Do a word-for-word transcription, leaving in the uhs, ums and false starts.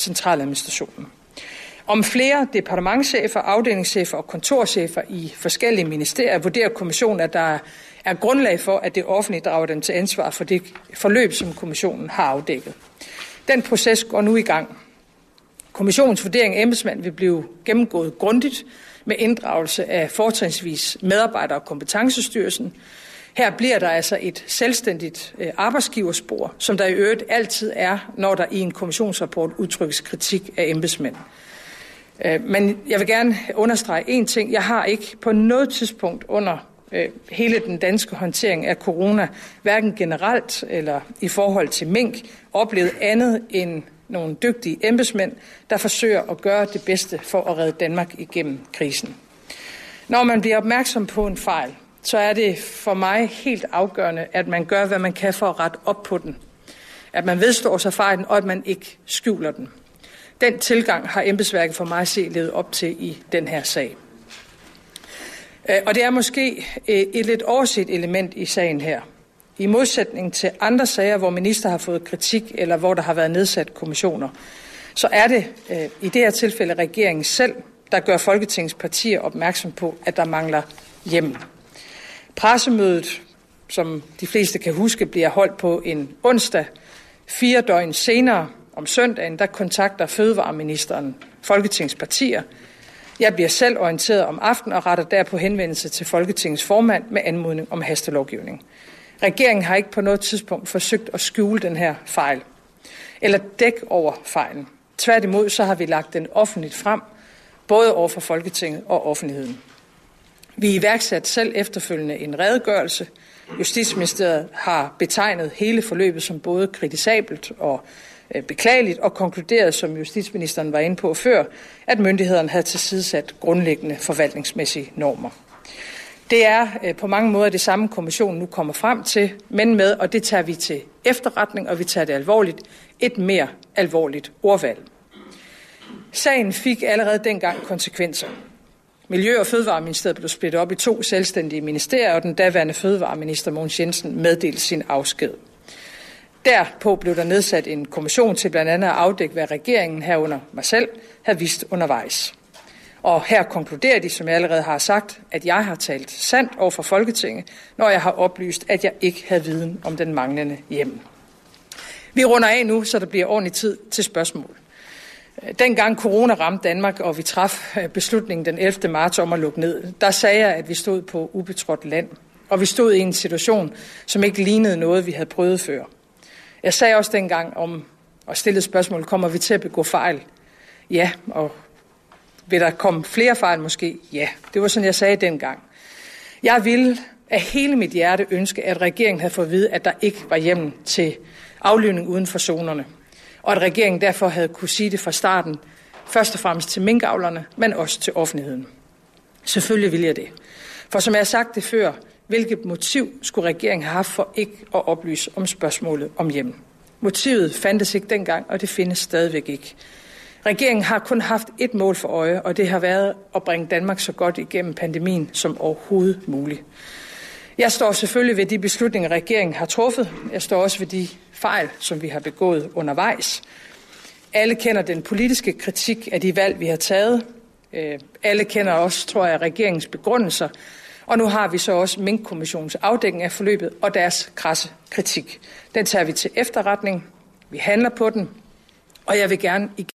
centraladministrationen. Om flere departementschefer, afdelingschefer og kontorchefer i forskellige ministerier vurderer kommissionen, at der er grundlag for, at det offentlige drager dem til ansvar for det forløb, som kommissionen har afdækket. Den proces går nu i gang. Kommissionens vurdering af embedsmænd vil blive gennemgået grundigt med inddragelse af fortrinsvis medarbejder- og kompetencestyrelsen. Her bliver der altså et selvstændigt arbejdsgiverspor, som der i øvrigt altid er, når der i en kommissionsrapport udtrykkes kritik af embedsmænd. Men jeg vil gerne understrege en ting. Jeg har ikke på noget tidspunkt under hele den danske håndtering af corona, hverken generelt eller i forhold til mink, oplevet andet end nogle dygtige embedsmænd, der forsøger at gøre det bedste for at redde Danmark igennem krisen. Når man bliver opmærksom på en fejl, så er det for mig helt afgørende, at man gør, hvad man kan for at rette op på den. At man vedstår sig fejlen, og at man ikke skjuler den. Den tilgang har embedsværket for mig at se levet op til i den her sag. Og det er måske et lidt overset element i sagen her. I modsætning til andre sager, hvor minister har fået kritik, eller hvor der har været nedsat kommissioner, så er det i det her tilfælde regeringen selv, der gør Folketingets partier opmærksom på, at der mangler hjemmel. Pressemødet, som de fleste kan huske, bliver holdt på en onsdag. Fire døgn senere, om søndagen, der kontakter fødevareministeren Folketingets partier. Jeg bliver selv orienteret om aftenen og retter derpå henvendelse til Folketingets formand med anmodning om hastelovgivning. Regeringen har ikke på noget tidspunkt forsøgt at skjule den her fejl eller dække over fejlen. Tværtimod så har vi lagt den offentligt frem, både over for Folketinget og offentligheden. Vi iværksatte selv efterfølgende en redegørelse. Justitsministeriet har betegnet hele forløbet som både kritisabelt og beklageligt og konkluderet, som justitsministeren var inde på før, at myndighederne havde tilsidesat grundlæggende forvaltningsmæssige normer. Det er på mange måder det samme, kommissionen nu kommer frem til, men med, og det tager vi til efterretning, og vi tager det alvorligt, et mere alvorligt ordvalg. Sagen fik allerede dengang konsekvenser. Miljø- og Fødevareministeriet blev splittet op i to selvstændige ministerier, og den daværende fødevareminister Mogens Jensen meddelte sin afsked. Derpå blev der nedsat en kommission til blandt andet at afdække, hvad regeringen herunder mig selv havde vist undervejs. Og her konkluderer de, som jeg allerede har sagt, at jeg har talt sandt over for Folketinget, når jeg har oplyst, at jeg ikke havde viden om den manglende hjemmel. Vi runder af nu, så der bliver ordentlig tid til spørgsmål. Dengang corona ramte Danmark, og vi traf beslutningen den ellevte marts om at lukke ned, der sagde jeg, at vi stod på ubetrådt land, og vi stod i en situation, som ikke lignede noget, vi havde prøvet før. Jeg sagde også dengang om og stillede spørgsmål, kommer vi til at begå fejl? Ja, og vil der komme flere fejl måske? Ja, det var sådan, jeg sagde dengang. Jeg ville af hele mit hjerte ønske, at regeringen havde fået at vide, at der ikke var hjemmel til aflivning uden for zonerne, og at regeringen derfor havde kunne sige det fra starten, først og fremmest til minkavlerne, men også til offentligheden. Selvfølgelig ville jeg det. For som jeg har sagt det før, hvilket motiv skulle regeringen have haft for ikke at oplyse om spørgsmålet om hjemmel? Motivet fandtes ikke dengang, og det findes stadigvæk ikke. Regeringen har kun haft et mål for øje, og det har været at bringe Danmark så godt igennem pandemien som overhovedet muligt. Jeg står selvfølgelig ved de beslutninger, regeringen har truffet. Jeg står også ved de fejl, som vi har begået undervejs. Alle kender den politiske kritik af de valg, vi har taget. Alle kender også, tror jeg, regeringens begrundelser. Og nu har vi så også Minkkommissionens afdækning af forløbet og deres krasse kritik. Den tager vi til efterretning. Vi handler på den, og jeg vil gerne